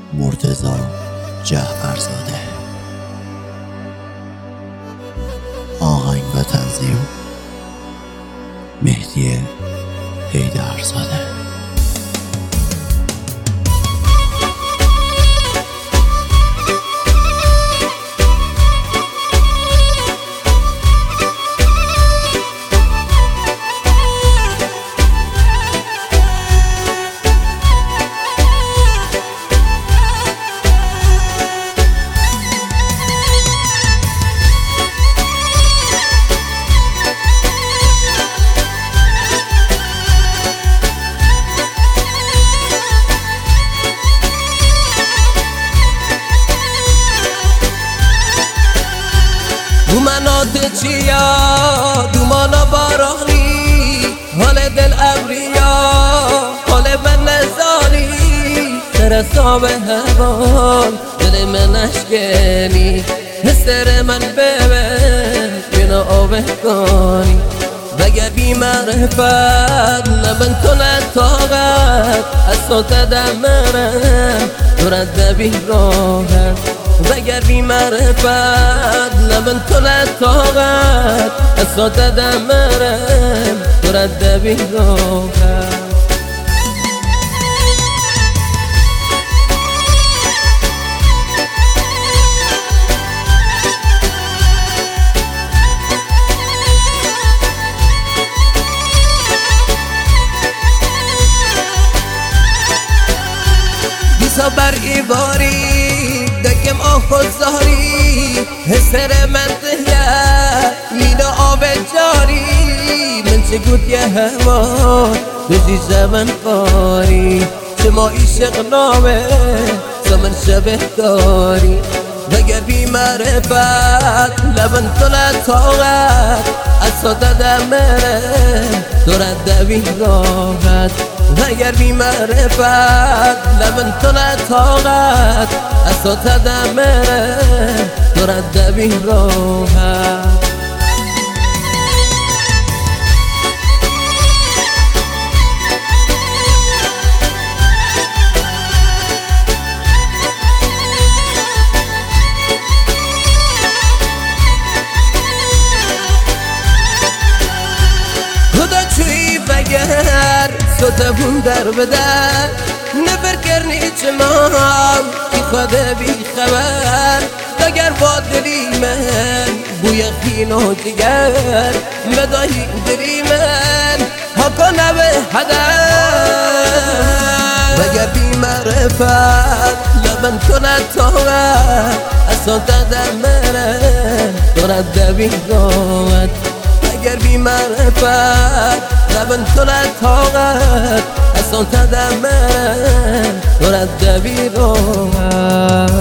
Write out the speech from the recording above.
مرتضی جعفرزاده. آهنگ و تنظیم مهدی حیدرزاده. دومنات چیا دومانا بارانی، حال دل ابریا حال من نزاری، ترسا به هوان دل من اشکنی، حسر من ببر بینا آبه کنی، وگر بی معرفت لبن کنه طاقت از صوت دمرم درد بی راحت، وگر بی معرفت لبن کنه طاقت از صوت دمرم درد بی راحت. بر ایواری دکم آخو زاری، حسر من تهیه مینا آب جاری، من چه گود یه هوا دوزی زمن قاری، شما عشق نامه زمن شبه داری، وگر بی معرفت لبن کنه طاقت از صدا دمرم درد بی راحت، وگر بی معرفت لبن کنه طاقت از صدا دمرم درد بی راحت. وگر صوتمون در بدر نفر کرنی چمان کی خود بی خبر، وگر با دلی من بوی خین و جگر بدایی دلی من حقا نبه هدر، وگر بی معرفت لبن کنه طاقت از صوت دمرم درد بی راحت، وگر بی معرفت لبن کنه طاقت از صوت دمرم درد بی راحت.